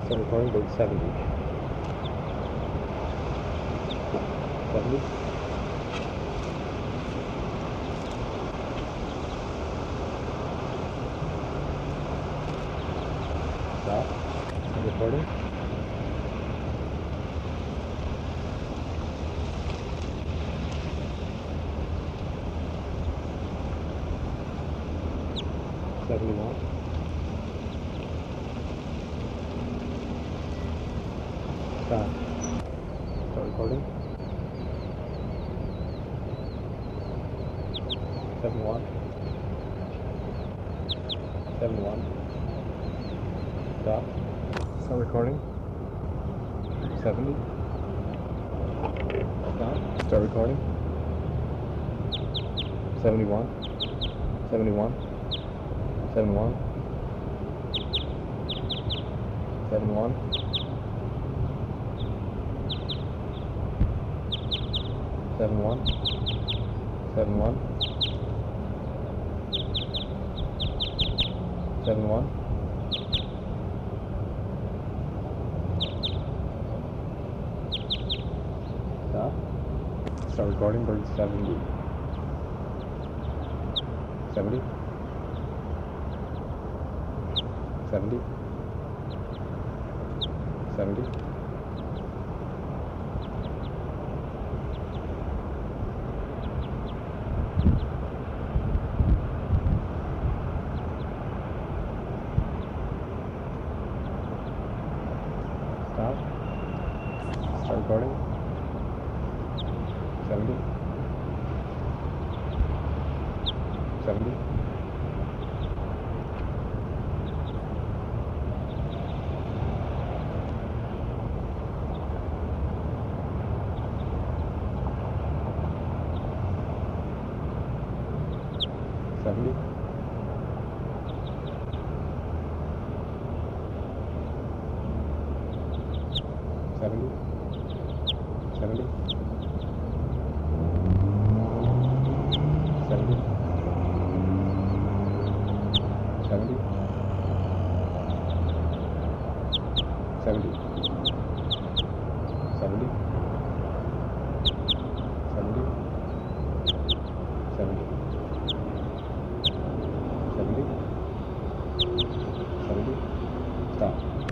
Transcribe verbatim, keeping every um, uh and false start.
Start recording, go to seventy. seventy. Stop. Start recording. seventy-one. Stop. Start recording. seventy-one. seventy-one. Stop. Start recording. seventy. Stop. Start recording. seventy-one. seventy-one. seventy-one. seventy-one. seventy-one. seventy-one. seventy-one. Stop. Start recording, bird seventy. seventy. seventy. seventy. Stop. Start recording. seventy. seventy. seventy. seventy.